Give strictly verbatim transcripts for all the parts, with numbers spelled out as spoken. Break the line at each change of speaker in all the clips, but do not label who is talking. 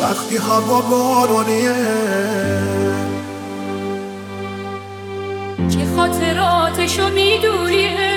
وقتی هوا بارونیه
چه خاطراتشو میدونیه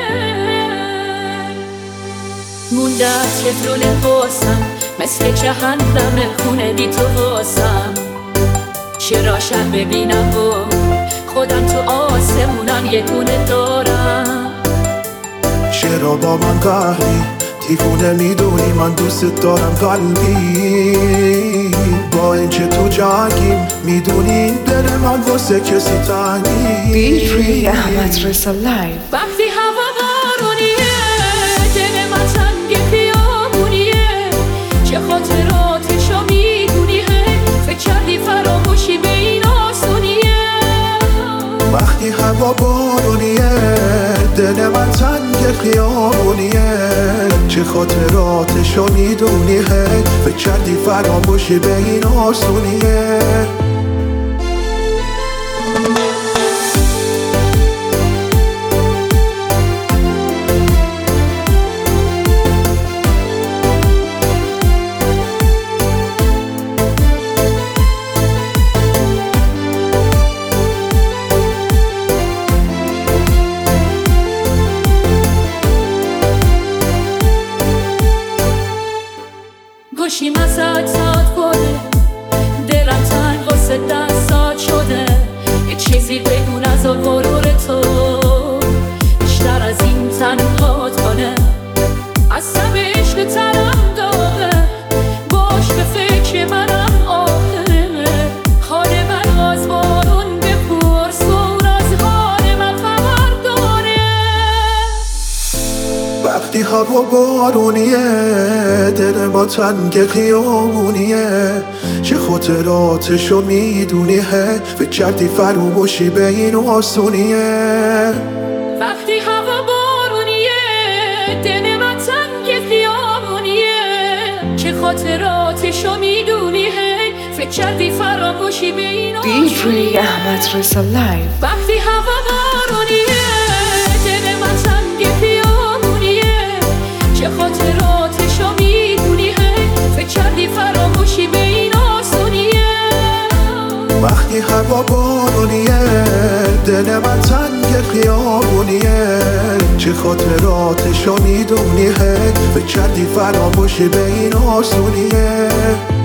مونده از چطرون حسم مثل جهنم خونه بی تو واسم چرا شب ببینم و خودم تو آسمونم یه دونه دارم
چرا با من قهری دیوونه میدونی من دوست دارم قلبی با اینکه تو جنگیم میدونی این دل من واسه کسی تنگی
دیجی احمد رضا لایو.
وقتی هوا بارونیه دل من تنگ خیابونیه چه خاطراتشو میدونی فکر کردی فراموشی به این آسونیه
وقتی هوا بارونیه دل من تنگ خیابونیه چه خاطراتشو میدونی فکر کردی فراموشی به این آسونیه
گوشیم از اجزاد بوده دلم تنگ واسه دستات شده یه چیزی بگون از غرور تو بیشتر از این تنهات کنه از سب عشق ترم داغه باش به فکر منم آخره حال من از بارون بپرس اون از حال من خبر داره
وقتی هوا بارونیه دل ما تنگ خیابونیه چه خاطراتشو میدونی فکر کردی فراموشی به این آسونیه
وقتی هوا بارونیه دل من تنگ خیابونیه چه خاطراتشو میدونی فکر کردی فراموشی به این آسونیه
دیجی احمد رضا لایو.
وقتی هوا بارونیه دل من تنگ خیابونیه چه خاطراتشو میدونی فکر کردی فراموشی به این آسونیه
وقتی هوا بارونیه دل من تنگ خیابونیه چه خاطراتشو میدونی فکر کردی فراموشی به این آسونیه